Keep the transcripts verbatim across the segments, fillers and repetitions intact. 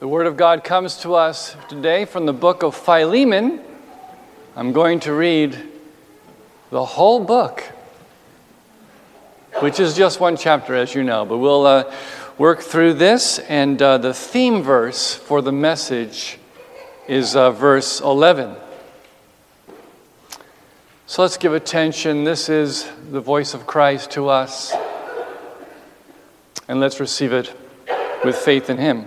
The Word of God comes to us today from the book of Philemon. I'm going to read the whole book, which is just one chapter, as you know. But we'll uh, work through this, and uh, the theme verse for the message is uh, verse eleven. So let's give attention. This is the voice of Christ to us, and let's receive it with faith in Him.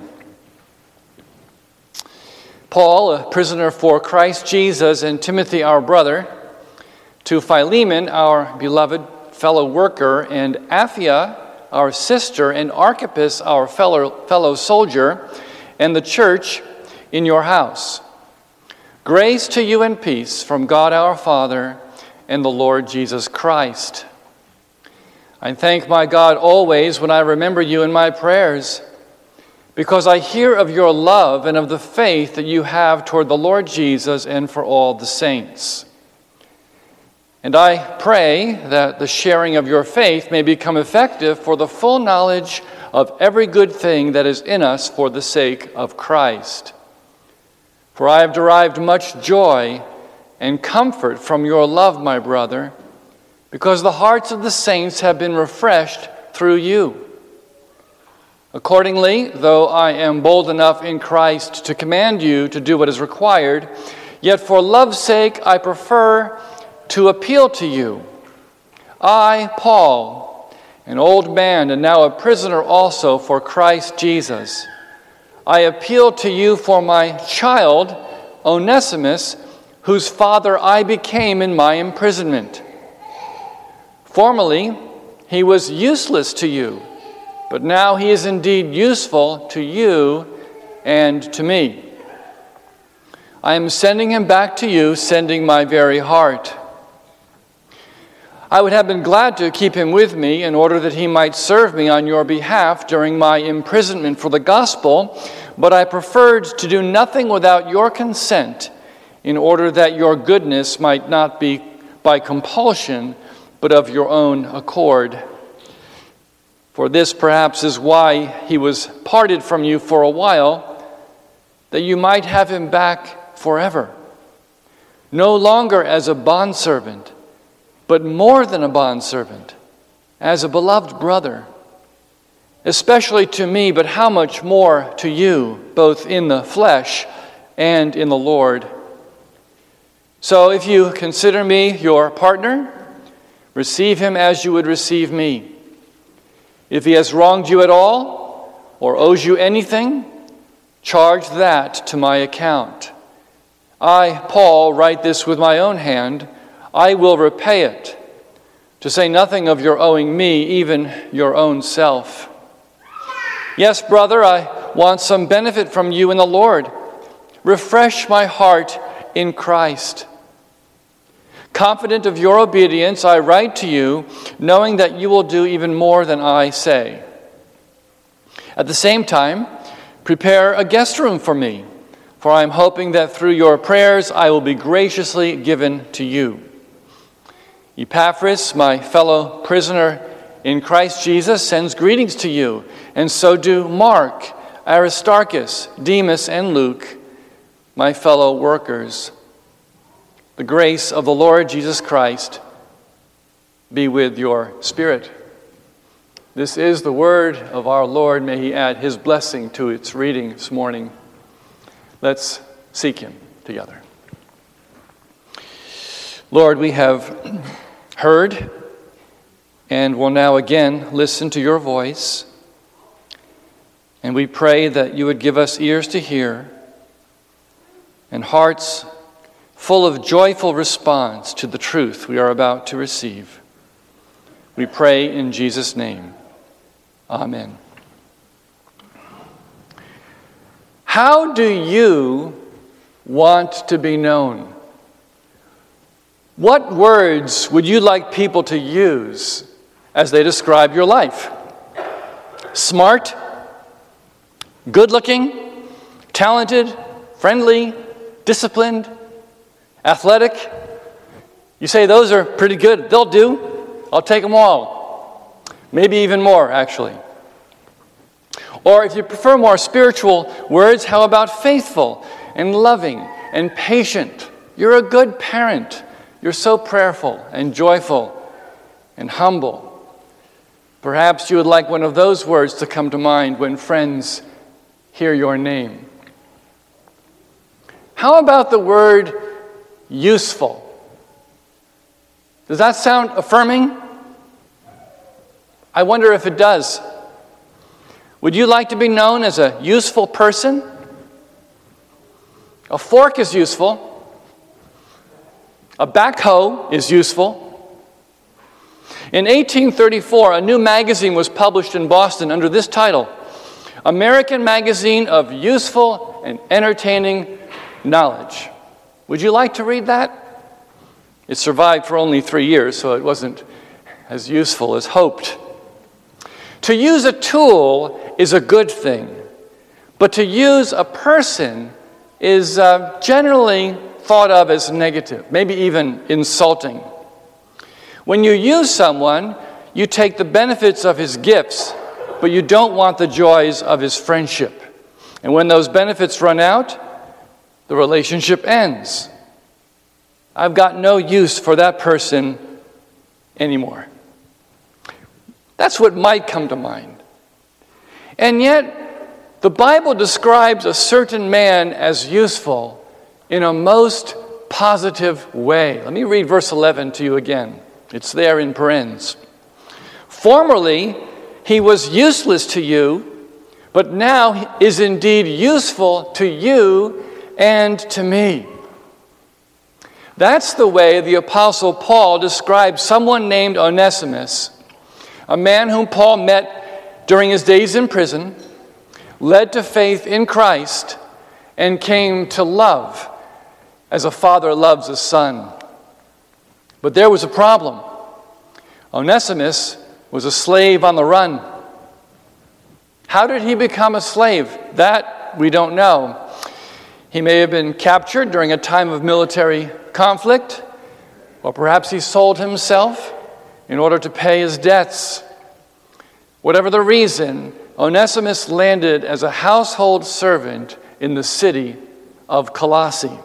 Paul, a prisoner for Christ Jesus, and Timothy, our brother, to Philemon, our beloved fellow worker, and Apphia, our sister, and Archippus, our fellow, fellow soldier, and the church in your house. Grace to you and peace from God our Father and the Lord Jesus Christ. I thank my God always when I remember you in my prayers, because I hear of your love and of the faith that you have toward the Lord Jesus and for all the saints. And I pray that the sharing of your faith may become effective for the full knowledge of every good thing that is in us for the sake of Christ. For I have derived much joy and comfort from your love, my brother, because the hearts of the saints have been refreshed through you. Accordingly, though I am bold enough in Christ to command you to do what is required, yet for love's sake I prefer to appeal to you. I, Paul, an old man and now a prisoner also for Christ Jesus, I appeal to you for my child, Onesimus, whose father I became in my imprisonment. Formerly, he was useless to you, but now he is indeed useful to you and to me. I am sending him back to you, sending my very heart. I would have been glad to keep him with me in order that he might serve me on your behalf during my imprisonment for the gospel, but I preferred to do nothing without your consent in order that your goodness might not be by compulsion, but of your own accord. For this perhaps is why he was parted from you for a while, that you might have him back forever, no longer as a bondservant, but more than a bondservant, as a beloved brother, especially to me, but how much more to you, both in the flesh and in the Lord. So if you consider me your partner, receive him as you would receive me. If he has wronged you at all, or owes you anything, charge that to my account. I, Paul, write this with my own hand. I will repay it, to say nothing of your owing me, even your own self. Yes, brother, I want some benefit from you in the Lord. Refresh my heart in Christ. Confident of your obedience, I write to you, knowing that you will do even more than I say. At the same time, prepare a guest room for me, for I am hoping that through your prayers I will be graciously given to you. Epaphras, my fellow prisoner in Christ Jesus, sends greetings to you, and so do Mark, Aristarchus, Demas, and Luke, my fellow workers. The grace of the Lord Jesus Christ be with your spirit. This is the word of our Lord. May He add His blessing to its reading this morning. Let's seek Him together. Lord, we have heard and will now again listen to your voice. And we pray that you would give us ears to hear and hearts full of joyful response to the truth we are about to receive. We pray in Jesus' name. Amen. How do you want to be known? What words would you like people to use as they describe your life? Smart, good-looking, talented, friendly, disciplined, athletic? You say those are pretty good. They'll do. I'll take them all. Maybe even more, actually. Or if you prefer more spiritual words, how about faithful and loving and patient? You're a good parent. You're so prayerful and joyful and humble. Perhaps you would like one of those words to come to mind when friends hear your name. How about the word useful? Does that sound affirming? I wonder if it does. Would you like to be known as a useful person? A fork is useful. A backhoe is useful. In eighteen thirty-four, a new magazine was published in Boston under this title, American Magazine of Useful and Entertaining Knowledge. Would you like to read that? It survived for only three years, so it wasn't as useful as hoped. To use a tool is a good thing, but to use a person is uh, generally thought of as negative, maybe even insulting. When you use someone, you take the benefits of his gifts, but you don't want the joys of his friendship. And when those benefits run out, the relationship ends. I've got no use for that person anymore. That's what might come to mind. And yet, the Bible describes a certain man as useful in a most positive way. Let me read verse eleven to you again. It's there in parens. Formerly, he was useless to you, but now is indeed useful to you and to me. That's the way the Apostle Paul describes someone named Onesimus, a man whom Paul met during his days in prison, led to faith in Christ, and came to love as a father loves a son. But there was a problem. Onesimus was a slave on the run. How did he become a slave? That we don't know. He may have been captured during a time of military conflict, or perhaps he sold himself in order to pay his debts. Whatever the reason, Onesimus landed as a household servant in the city of Colossae.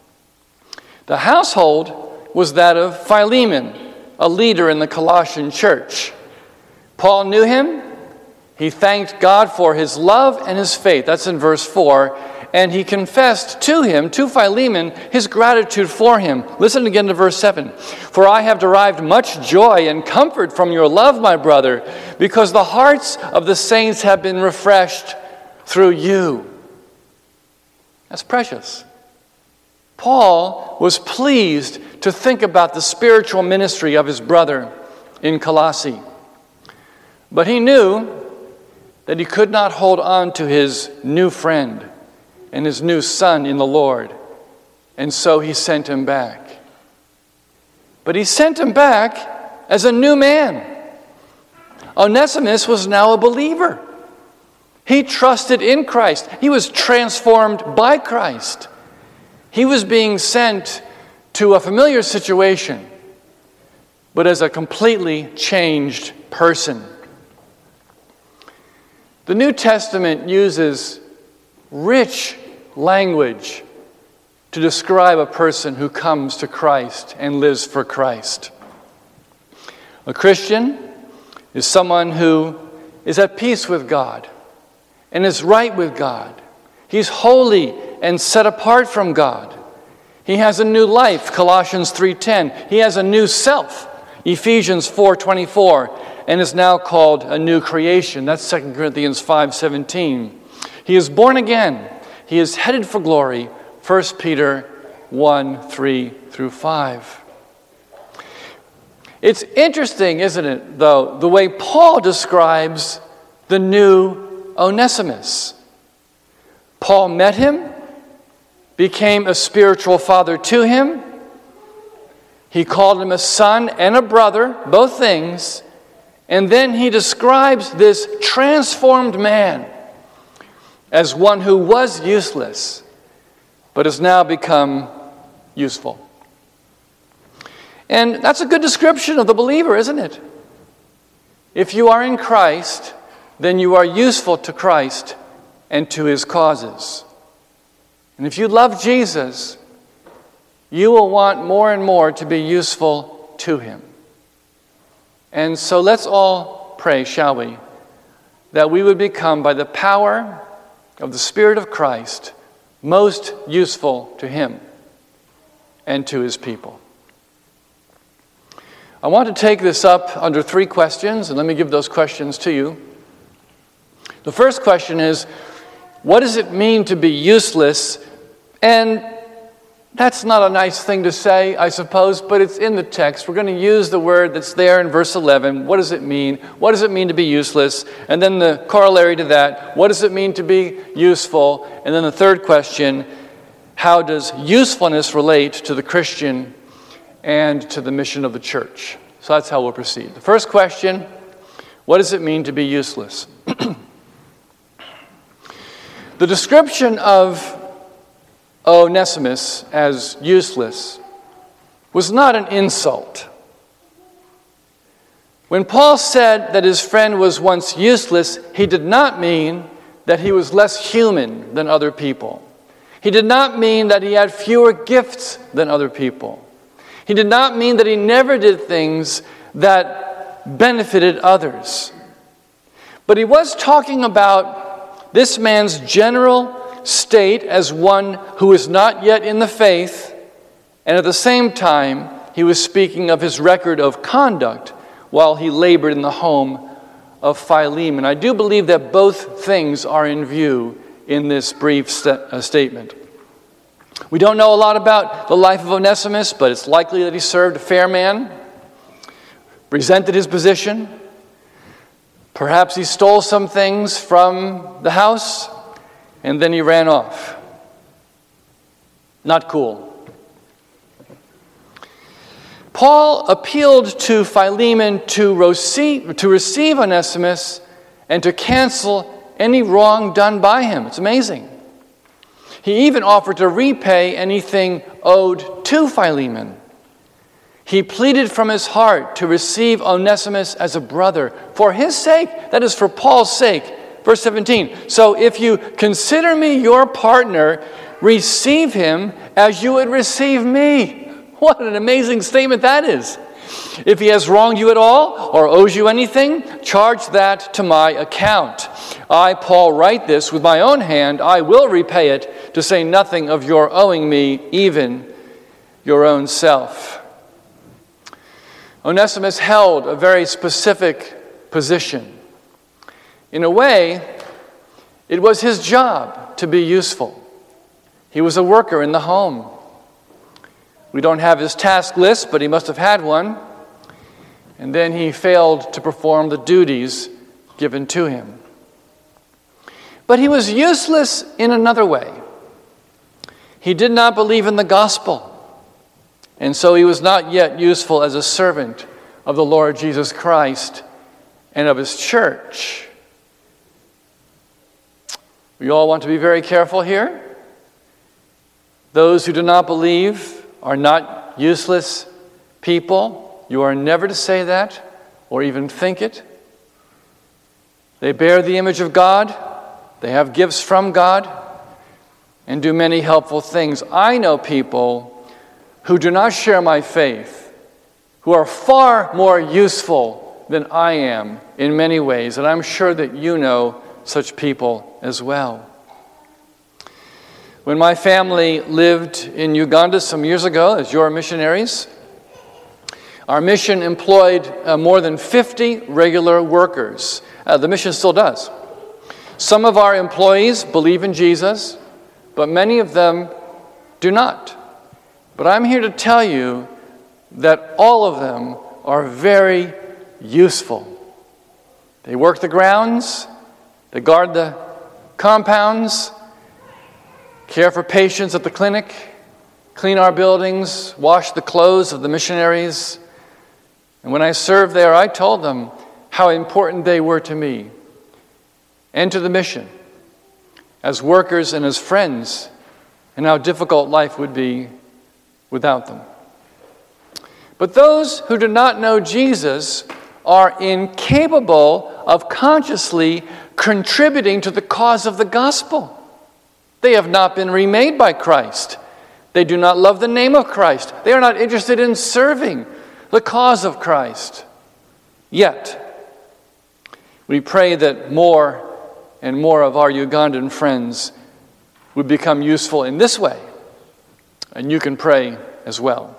The household was that of Philemon, a leader in the Colossian church. Paul knew him. He thanked God for his love and his faith. That's in verse four. And he confessed to him, to Philemon, his gratitude for him. Listen again to verse seven. For I have derived much joy and comfort from your love, my brother, because the hearts of the saints have been refreshed through you. That's precious. Paul was pleased to think about the spiritual ministry of his brother in Colossae. But he knew that he could not hold on to his new friend and his new son in the Lord. And so he sent him back. But he sent him back as a new man. Onesimus was now a believer. He trusted in Christ. He was transformed by Christ. He was being sent to a familiar situation, but as a completely changed person. The New Testament uses rich language to describe a person who comes to Christ and lives for Christ. A Christian is someone who is at peace with God and is right with God. He's holy and set apart from God. He has a new life, Colossians three ten. He has a new self, Ephesians four twenty-four, and is now called a new creation. That's Second Corinthians five seventeen. He is born again. He is headed for glory, First Peter one three through five. It's interesting, isn't it, though, the way Paul describes the new Onesimus. Paul met him, became a spiritual father to him. He called him a son and a brother, both things. And then he describes this transformed man as one who was useless, but has now become useful. And that's a good description of the believer, isn't it? If you are in Christ, then you are useful to Christ and to his causes. And if you love Jesus, you will want more and more to be useful to him. And so let's all pray, shall we, that we would become, by the power of the Spirit of Christ, most useful to him and to his people. I want to take this up under three questions, and let me give those questions to you. The first question is, what does it mean to be useless? And that's not a nice thing to say, I suppose, but it's in the text. We're going to use the word that's there in verse eleven. What does it mean? What does it mean to be useless? And then the corollary to that, what does it mean to be useful? And then the third question, how does usefulness relate to the Christian and to the mission of the church? So that's how we'll proceed. The first question, what does it mean to be useless? The description of Onesimus as useless was not an insult. When Paul said that his friend was once useless, he did not mean that he was less human than other people. He did not mean that he had fewer gifts than other people. He did not mean that he never did things that benefited others. But he was talking about this man's general state as one who is not yet in the faith, and at the same time, he was speaking of his record of conduct while he labored in the home of Philemon. I do believe that both things are in view in this brief st- uh, statement. We don't know a lot about the life of Onesimus, but it's likely that he served a fair man, resented his position. Perhaps he stole some things from the house, and then he ran off. Not cool. Paul appealed to Philemon to receive, to receive Onesimus and to cancel any wrong done by him. It's amazing. He even offered to repay anything owed to Philemon. He pleaded from his heart to receive Onesimus as a brother for his sake, that is, for Paul's sake. Verse seventeen, so if you consider me your partner, receive him as you would receive me. What an amazing statement that is. If he has wronged you at all or owes you anything, charge that to my account. I, Paul, write this with my own hand. I will repay it, to say nothing of your owing me, even your own self. Onesimus held a very specific position. In a way, it was his job to be useful. He was a worker in the home. We don't have his task list, but he must have had one. And then he failed to perform the duties given to him. But he was useless in another way. He did not believe in the gospel. And so he was not yet useful as a servant of the Lord Jesus Christ and of his church. We all want to be very careful here. Those who do not believe are not useless people. You are never to say that or even think it. They bear the image of God. They have gifts from God and do many helpful things. I know people who do not share my faith, who are far more useful than I am in many ways, and I'm sure that you know such people as well. When my family lived in Uganda some years ago as your missionaries, our mission employed uh, more than fifty regular workers. Uh, the mission still does. Some of our employees believe in Jesus, but many of them do not. But I'm here to tell you that all of them are very useful. They work the grounds, they guard the compounds, care for patients at the clinic, clean our buildings, wash the clothes of the missionaries. And when I served there, I told them how important they were to me and to the mission as workers and as friends, and how difficult life would be without them. But those who do not know Jesus are incapable of consciously contributing to the cause of the gospel. They have not been remade by Christ. They do not love the name of Christ. They are not interested in serving the cause of Christ. Yet, we pray that more and more of our Ugandan friends would become useful in this way. And you can pray as well.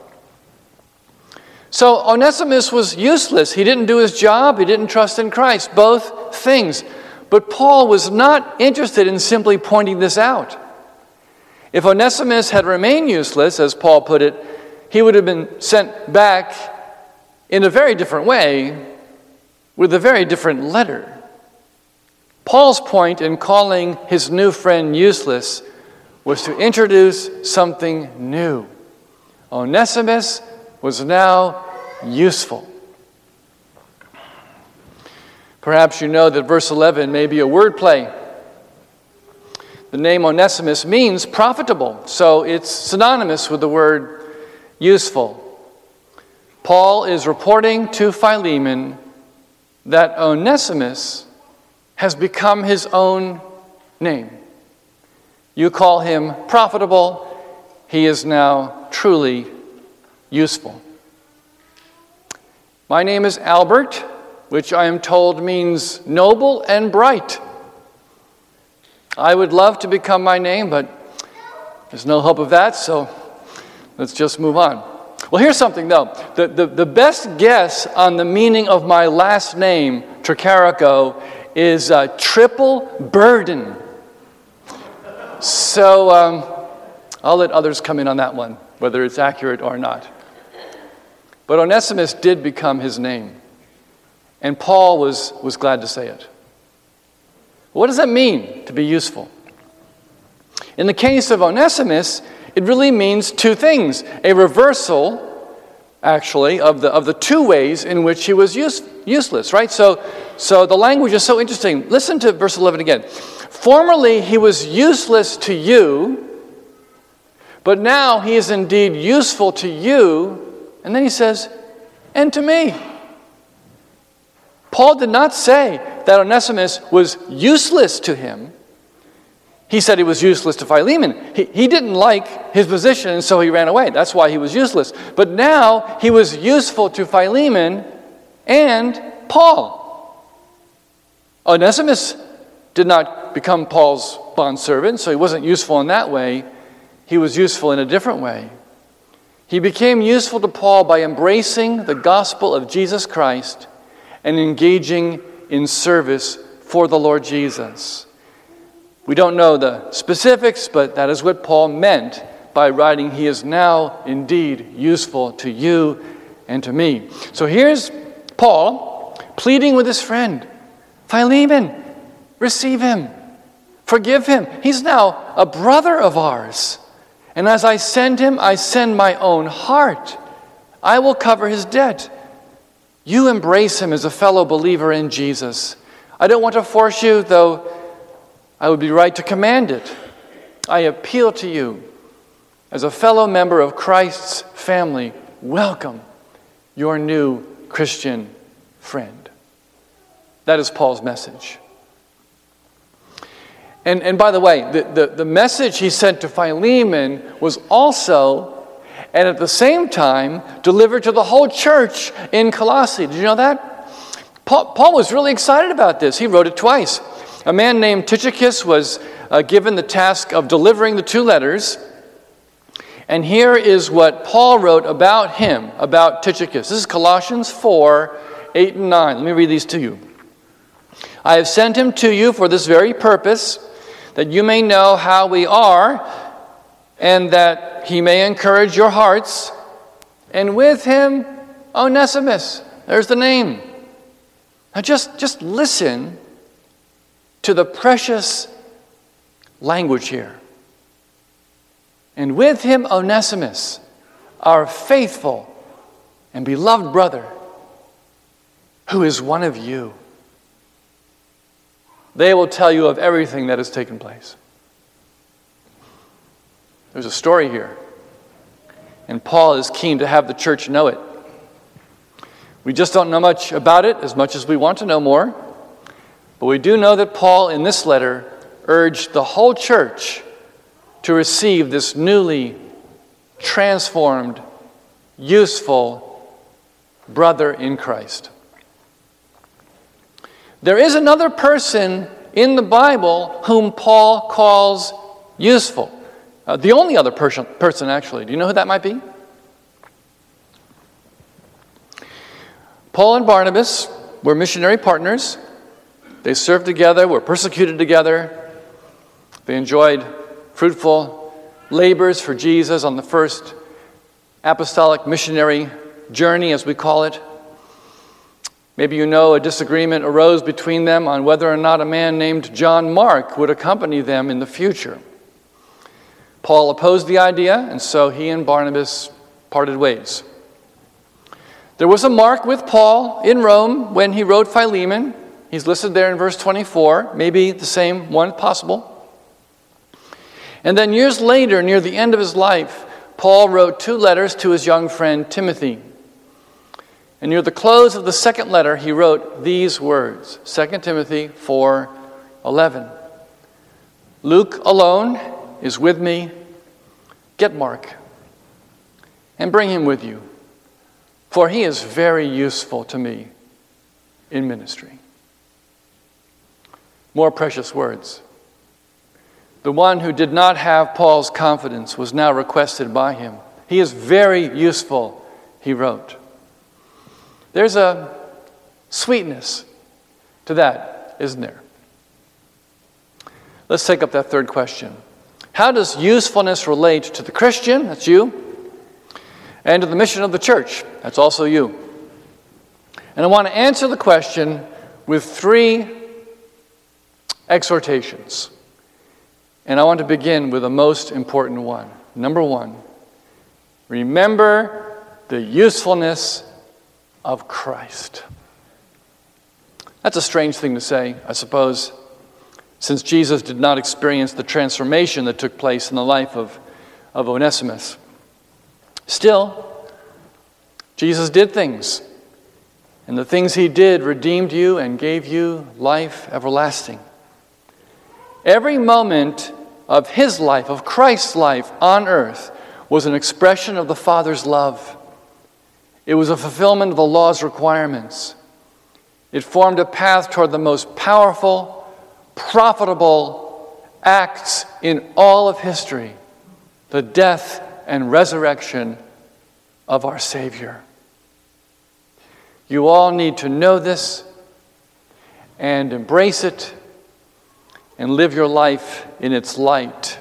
So Onesimus was useless. He didn't do his job. He didn't trust in Christ. Both things. But Paul was not interested in simply pointing this out. If Onesimus had remained useless, as Paul put it, he would have been sent back in a very different way with a very different letter. Paul's point in calling his new friend useless was to introduce something new. Onesimus was now useful. Perhaps you know that verse eleven may be a wordplay. The name Onesimus means profitable, so it's synonymous with the word useful. Paul is reporting to Philemon that Onesimus has become his own name. You call him profitable, he is now truly useful. My name is Albert, which I am told means noble and bright. I would love to become my name, but there's no hope of that, so let's just move on. Well, here's something, though. The, the, the best guess on the meaning of my last name, Tricarico, is uh, triple burden. So um, I'll let others come in on that one, whether it's accurate or not. But Onesimus did become his name, and Paul was, was glad to say it. What does that mean, to be useful? In the case of Onesimus, it really means two things. A reversal, actually, of the of the two ways in which he was use, useless, right? So, so the language is so interesting. Listen to verse eleven again. Formerly he was useless to you, but now he is indeed useful to you. And then he says, and to me. Paul did not say that Onesimus was useless to him. He said he was useless to Philemon. He, he didn't like his position, and so he ran away. That's why he was useless. But now he was useful to Philemon and Paul. Onesimus did not become Paul's bondservant, so he wasn't useful in that way. He was useful in a different way. He became useful to Paul by embracing the gospel of Jesus Christ and engaging in service for the Lord Jesus. We don't know the specifics, but that is what Paul meant by writing, he is now indeed useful to you and to me. So here's Paul pleading with his friend, Philemon, receive him, forgive him. He's now a brother of ours. And as I send him, I send my own heart. I will cover his debt. You embrace him as a fellow believer in Jesus. I don't want to force you, though I would be right to command it. I appeal to you as a fellow member of Christ's family. Welcome your new Christian friend. That is Paul's message. And, and by the way, the, the, the message he sent to Philemon was also, and at the same time, delivered to the whole church in Colossae. Did you know that? Paul, Paul was really excited about this. He wrote it twice. A man named Tychicus was uh, given the task of delivering the two letters. And here is what Paul wrote about him, about Tychicus. This is Colossians four, eight and nine. Let me read these to you. I have sent him to you for this very purpose, that you may know how we are, and that he may encourage your hearts. And with him, Onesimus. There's the name. Now just, just listen to the precious language here. And with him, Onesimus, our faithful and beloved brother, who is one of you. They will tell you of everything that has taken place. There's a story here, and Paul is keen to have the church know it. We just don't know much about it, as much as we want to know more. But we do know that Paul, in this letter, urged the whole church to receive this newly transformed, useful brother in Christ. There is another person in the Bible whom Paul calls useful. Uh, the only other person, person, actually. Do you know who that might be? Paul and Barnabas were missionary partners. They served together, were persecuted together. They enjoyed fruitful labors for Jesus on the first apostolic missionary journey, as we call it. Maybe you know a disagreement arose between them on whether or not a man named John Mark would accompany them in the future. Paul opposed the idea, and so he and Barnabas parted ways. There was a Mark with Paul in Rome when he wrote Philemon. He's listed there in verse twenty-four, maybe the same one possible. And then years later, near the end of his life, Paul wrote two letters to his young friend Timothy. And near the close of the second letter, he wrote these words, Second Timothy four eleven. Luke alone is with me. Get Mark and bring him with you, for he is very useful to me in ministry. More precious words. The one who did not have Paul's confidence was now requested by him. He is very useful, he wrote. There's a sweetness to that, isn't there? Let's take up that third question. How does usefulness relate to the Christian, that's you, and to the mission of the church, that's also you? And I want to answer the question with three exhortations. And I want to begin with the most important one. Number one, remember the usefulness of Christ. That's a strange thing to say, I suppose, since Jesus did not experience the transformation that took place in the life of, of Onesimus. Still, Jesus did things, and the things he did redeemed you and gave you life everlasting. Every moment of his life, of Christ's life on earth, was an expression of the Father's love. It was a fulfillment of the law's requirements. It formed a path toward the most powerful, profitable acts in all of history, the death and resurrection of our Savior. You all need to know this and embrace it and live your life in its light.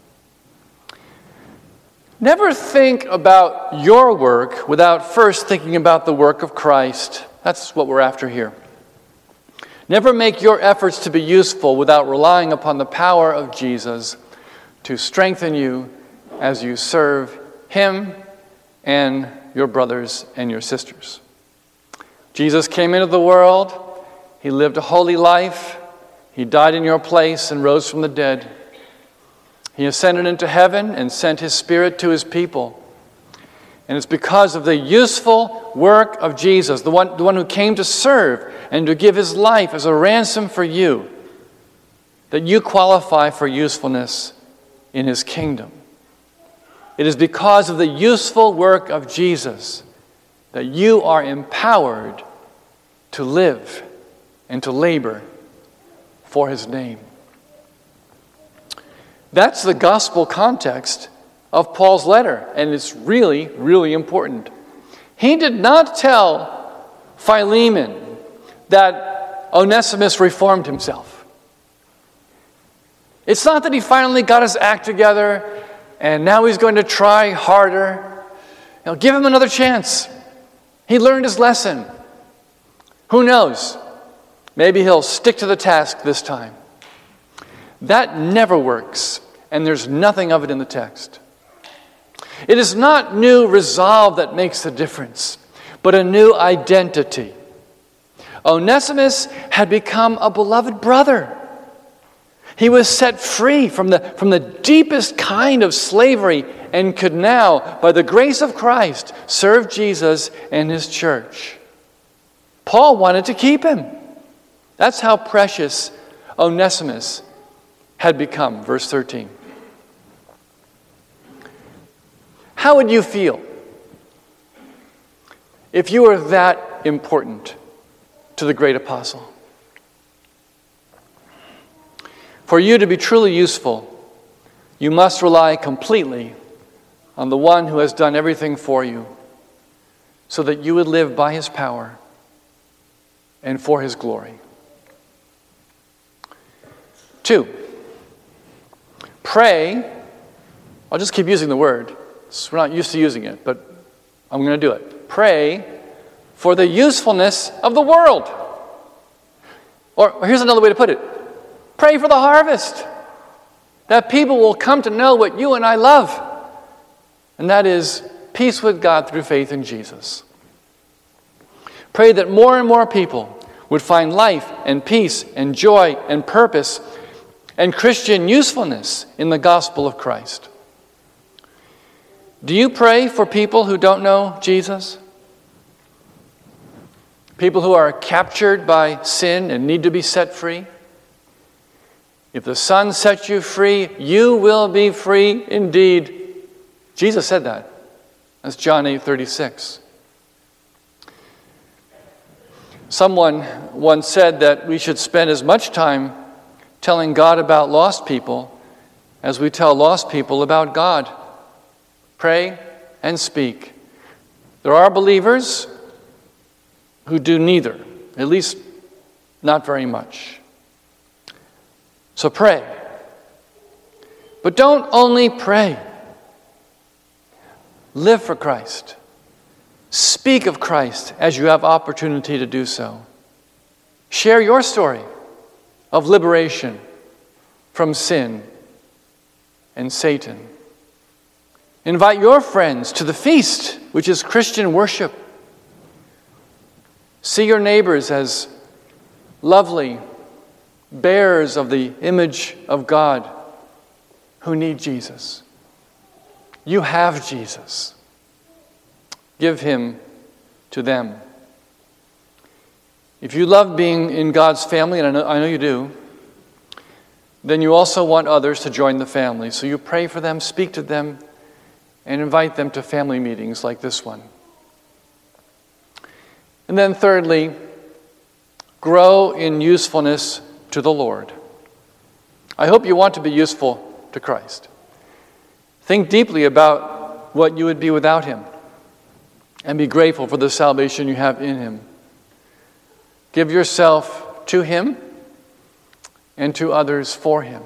Never think about your work without first thinking about the work of Christ. That's what we're after here. Never make your efforts to be useful without relying upon the power of Jesus to strengthen you as you serve him and your brothers and your sisters. Jesus came into the world. He lived a holy life. He died in your place and rose from the dead. He ascended into heaven and sent his Spirit to his people. And it's because of the useful work of Jesus, the one, the one who came to serve and to give his life as a ransom for you, that you qualify for usefulness in his kingdom. It is because of the useful work of Jesus that you are empowered to live and to labor for his name. That's the gospel context of Paul's letter, and it's really, really important. He did not tell Philemon that Onesimus reformed himself. It's not that he finally got his act together and now he's going to try harder. Now, give him another chance. He learned his lesson. Who knows? Maybe he'll stick to the task this time. That never works, and there's nothing of it in the text. It is not new resolve that makes the difference, but a new identity. Onesimus had become a beloved brother. He was set free from the, from the deepest kind of slavery and could now, by the grace of Christ, serve Jesus and his church. Paul wanted to keep him. That's how precious Onesimus had become. Verse thirteen. How would you feel if you were that important to the great apostle? For you to be truly useful, you must rely completely on the one who has done everything for you, so that you would live by his power and for his glory. Two, pray. I'll just keep using the word. We're not used to using it, but I'm going to do it. Pray for the usefulness of the world. Or here's another way to put it. Pray for the harvest, that people will come to know what you and I love, and that is peace with God through faith in Jesus. Pray that more and more people would find life and peace and joy and purpose and Christian usefulness in the gospel of Christ. Do you pray for people who don't know Jesus? People who are captured by sin and need to be set free? If the Son sets you free, you will be free indeed. Jesus said that. That's John eight thirty-six. Someone once said that we should spend as much time telling God about lost people as we tell lost people about God. Pray and speak. There are believers who do neither, at least not very much. So pray. But don't only pray. Live for Christ. Speak of Christ as you have opportunity to do so. Share your story of liberation from sin and Satan. Invite your friends to the feast, which is Christian worship. See your neighbors as lovely bearers of the image of God who need Jesus. You have Jesus. Give him to them. If you love being in God's family, and I know, I know you do, then you also want others to join the family. So you pray for them, speak to them, and invite them to family meetings like this one. And then thirdly, grow in usefulness to the Lord. I hope you want to be useful to Christ. Think deeply about what you would be without him, and be grateful for the salvation you have in him. Give yourself to him and to others for him.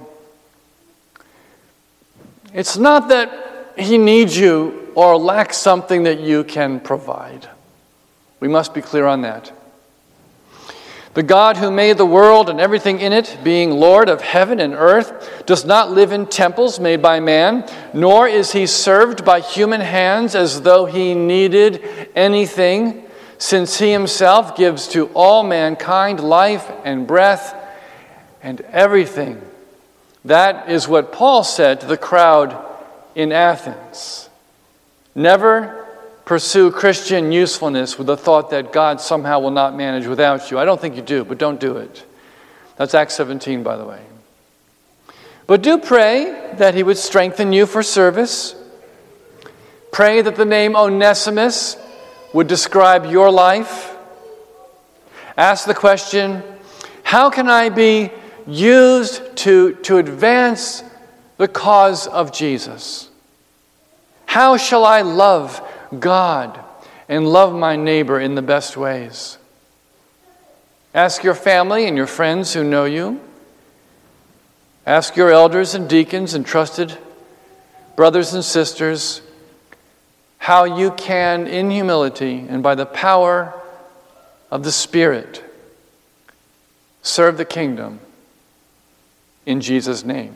It's not that he needs you or lacks something that you can provide. We must be clear on that. The God who made the world and everything in it, being Lord of heaven and earth, does not live in temples made by man, nor is he served by human hands as though he needed anything, since he himself gives to all mankind life and breath and everything. That is what Paul said to the crowd in Athens. Never pursue Christian usefulness with the thought that God somehow will not manage without you. I don't think you do, but don't do it. That's Acts seventeen, by the way. But do pray that he would strengthen you for service. Pray that the name Onesimus would describe your life. Ask the question, how can I be used to, to advance the cause of Jesus? How shall I love God and love my neighbor in the best ways? Ask your family and your friends who know you. Ask your elders and deacons and trusted brothers and sisters how you can, in humility and by the power of the Spirit, serve the kingdom in Jesus' name.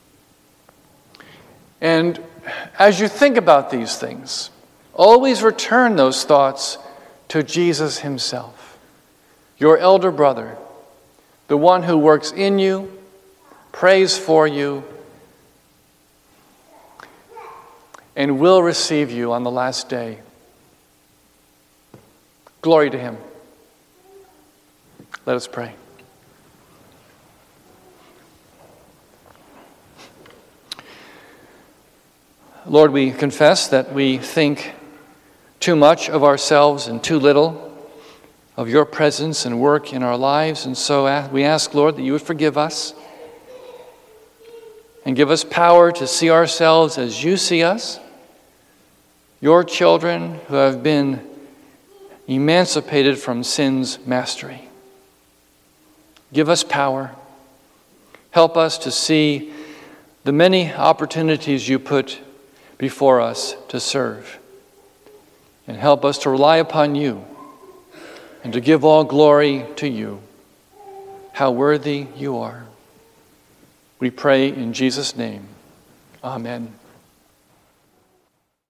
And as you think about these things, always return those thoughts to Jesus himself, your elder brother, the one who works in you, prays for you, and will receive you on the last day. Glory to him. Let us pray. Lord, we confess that we think too much of ourselves and too little of your presence and work in our lives. And so we ask, Lord, that you would forgive us and give us power to see ourselves as you see us, your children who have been emancipated from sin's mastery. Give us power. Help us to see the many opportunities you put before us to serve. And help us to rely upon you and to give all glory to you. How worthy you are. We pray in Jesus' name. Amen.